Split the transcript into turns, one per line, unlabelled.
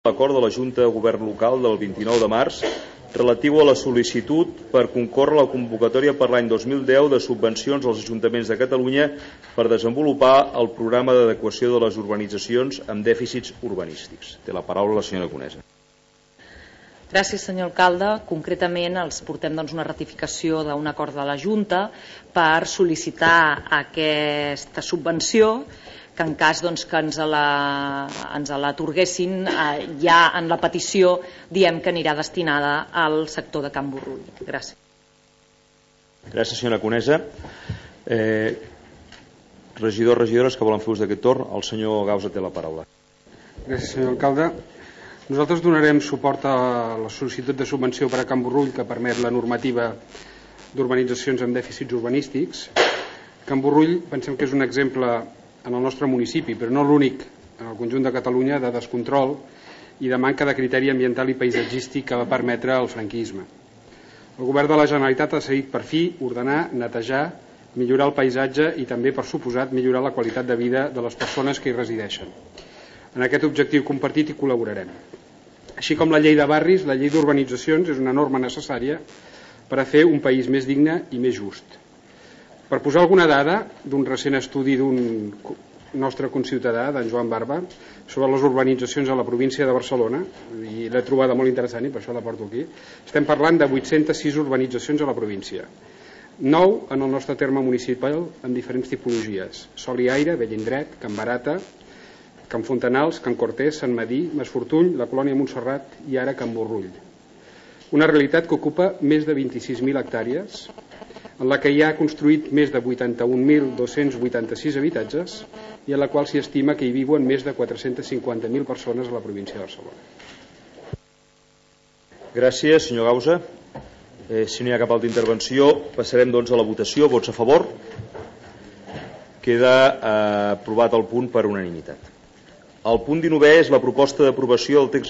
L'acord de la Junta de Govern Local del 29 de març relatiu a la sol·licitud per concórrer a la convocatòria per l'any 2010 de subvencions als ajuntaments de Catalunya per desenvolupar el programa d'adequació de les urbanitzacions amb dèficits urbanístics. Té la paraula la senyora Conesa.
Gràcies, senyor alcalde. Concretament els portem una ratificació d'un acord de la Junta per sol·licitar aquesta subvenció que en cas que ens l'atorguessin, ja en la petició diem que anirà destinada al sector de Can Borrull. Gràcies.
Gràcies, senyora Conesa. Regidors, regidores que volen fer ús d'aquest torn, el senyor Gausa té la paraula.
Gràcies, senyor alcalde. Nosaltres donarem suport a la sol·licitud de subvenció per a Can Borrull que permet la normativa d'urbanitzacions amb dèficits urbanístics. Can Borrull pensem que és un exemple en el nostre municipi, però no l'únic en el conjunt de Catalunya, de descontrol i de manca de criteri ambiental i paisatgístic que va permetre el franquisme. El govern de la Generalitat ha decidit per fi ordenar, netejar, millorar el paisatge i també, per suposat, millorar la qualitat de vida de les persones que hi resideixen. En aquest objectiu compartit hi col·laborarem. Així com la llei de barris, la llei d'urbanitzacions és una norma necessària per a fer un país més digne i més just. Per posar alguna dada d'un recent estudi d'un nostre conciutadà, d'en Joan Barba, sobre les urbanitzacions a la província de Barcelona, i l'he trobada molt interessant i per això la porto aquí, estem parlant de 806 urbanitzacions a la província. 9 en el nostre terme municipal amb diferents tipologies: Sol i Aire, Bellindret, Can Barata, Can Fontanals, Can Cortés, Sant Madí, Masfortuny, la Colònia Montserrat i ara Can Borrull. Una realitat que ocupa més de 26.000 hectàrees, en la que hi ha construït més de 81.286 habitatges i en la qual s'hi estima que hi viuen més de 450.000 persones a la província de Barcelona. Gràcies,
senyor Gausa. Si no hi ha cap altra intervenció, passarem a la votació. Vots a favor? Queda aprovat el punt per unanimitat. El punt 19è és la proposta d'aprovació del text